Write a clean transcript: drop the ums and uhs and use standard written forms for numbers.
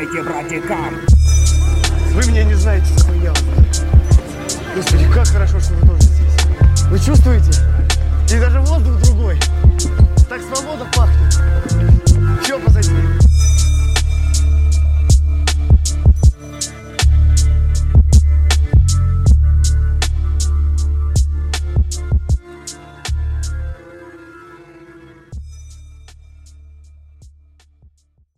Слушайте, братикам. Вы меня не знаете, зато я вас знаю. Господи, как хорошо, что вы тоже здесь. Вы чувствуете? И даже воздух другой. Так свобода пахнет. Все позади.